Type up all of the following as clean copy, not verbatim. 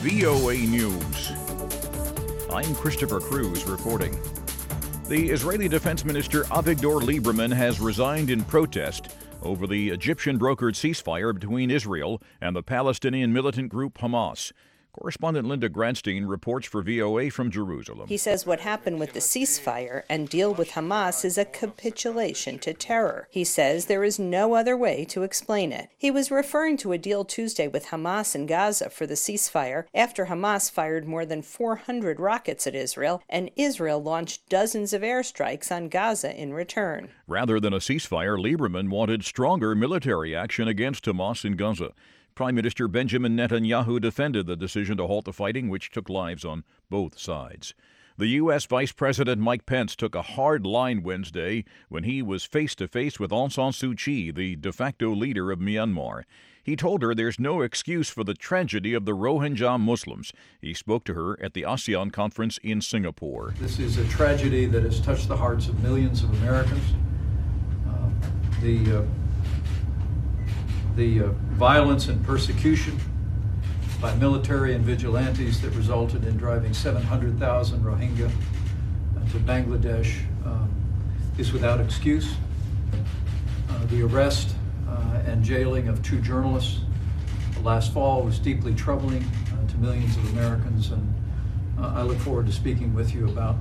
VOA News. I'm Christopher Cruz reporting. The Israeli Defense Minister Avigdor Lieberman has resigned in protest over the Egyptian-brokered ceasefire between Israel and the Palestinian militant group Hamas. Correspondent Linda Gradstein reports for VOA from Jerusalem. He says what happened with the ceasefire and deal with Hamas is a capitulation to terror. He says there is no other way to explain it. He was referring to a deal Tuesday with Hamas in Gaza for the ceasefire after Hamas fired more than 400 rockets at Israel, and Israel launched dozens of airstrikes on Gaza in return. Rather than a ceasefire, Lieberman wanted stronger military action against Hamas in Gaza. Prime Minister Benjamin Netanyahu defended the decision to halt the fighting, which took lives on both sides. The U.S. Vice President Mike Pence took a hard line Wednesday when he was face-to-face with Aung San Suu Kyi, the de facto leader of Myanmar. He told her there's no excuse for the tragedy of the Rohingya Muslims. He spoke to her at the ASEAN conference in Singapore. This is a tragedy that has touched the hearts of millions of Americans. The violence and persecution by military and vigilantes that resulted in driving 700,000 Rohingya to Bangladesh is without excuse. The arrest and jailing of 2 journalists last fall was deeply troubling to millions of Americans, and I look forward to speaking with you about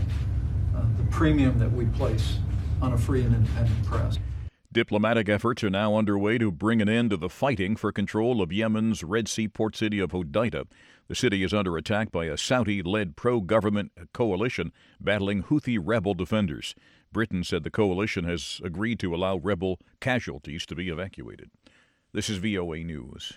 the premium that we place on a free and independent press. Diplomatic efforts are now underway to bring an end to the fighting for control of Yemen's Red Sea port city of Hodeidah. The city is under attack by a Saudi-led pro-government coalition battling Houthi rebel defenders. Britain said the coalition has agreed to allow rebel casualties to be evacuated. This is VOA News.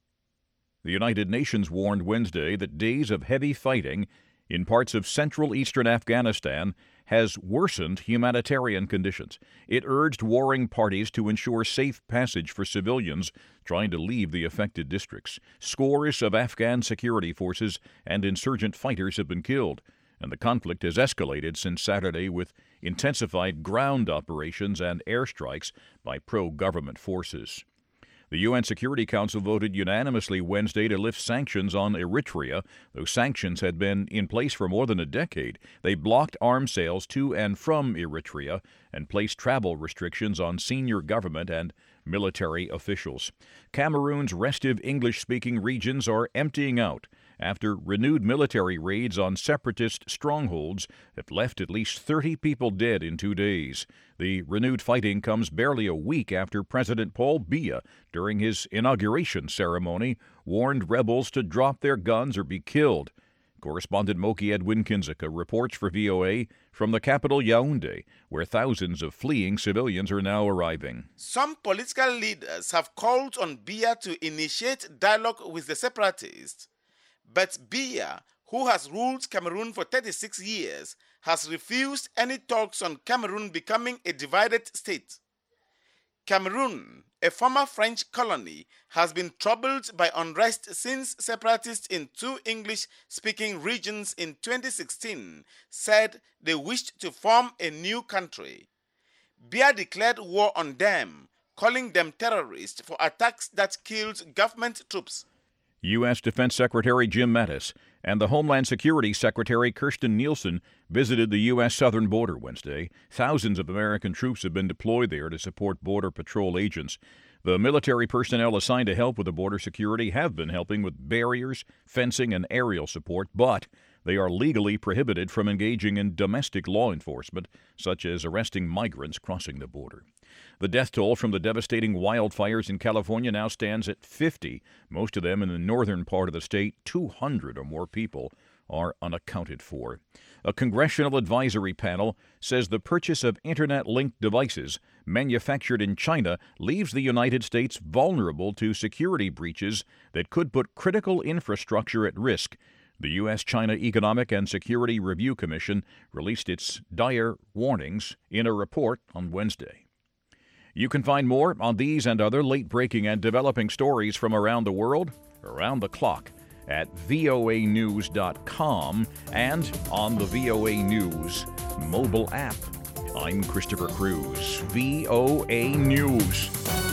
The United Nations warned Wednesday that days of heavy fighting in parts of central eastern Afghanistan has worsened humanitarian conditions. It urged warring parties to ensure safe passage for civilians trying to leave the affected districts. Scores of Afghan security forces and insurgent fighters have been killed, and the conflict has escalated since Saturday with intensified ground operations and airstrikes by pro-government forces. The UN Security Council voted unanimously Wednesday to lift sanctions on Eritrea. Those sanctions had been in place for more than a decade. They blocked arms sales to and from Eritrea and placed travel restrictions on senior government and military officials. Cameroon's restive English-speaking regions are emptying out after renewed military raids on separatist strongholds have left at least 30 people dead in 2 days. The renewed fighting comes barely a week after President Paul Biya, during his inauguration ceremony, warned rebels to drop their guns or be killed. Correspondent Moki Edwin Kinzika reports for VOA from the capital Yaoundé, where thousands of fleeing civilians are now arriving. Some political leaders have called on Biya to initiate dialogue with the separatists. But Biya, who has ruled Cameroon for 36 years, has refused any talks on Cameroon becoming a divided state. Cameroon, a former French colony, has been troubled by unrest since separatists in 2 English-speaking regions in 2016 said they wished to form a new country. Biya declared war on them, calling them terrorists for attacks that killed government troops. U.S. Defense Secretary Jim Mattis and the Homeland Security Secretary Kirstjen Nielsen visited the U.S. southern border Wednesday. Thousands of American troops have been deployed there to support Border Patrol agents. The military personnel assigned to help with the border security have been helping with barriers, fencing, and aerial support, but they are legally prohibited from engaging in domestic law enforcement, such as arresting migrants crossing the border. The death toll from the devastating wildfires in California now stands at 50, most of them in the northern part of the state. 200 or more people are unaccounted for. A congressional advisory panel says the purchase of Internet-linked devices manufactured in China leaves the United States vulnerable to security breaches that could put critical infrastructure at risk. The U.S.-China Economic and Security Review Commission released its dire warnings in a report on Wednesday. You can find more on these and other late-breaking and developing stories from around the world, around the clock, at voanews.com and on the VOA News mobile app. I'm Christopher Cruz, VOA News.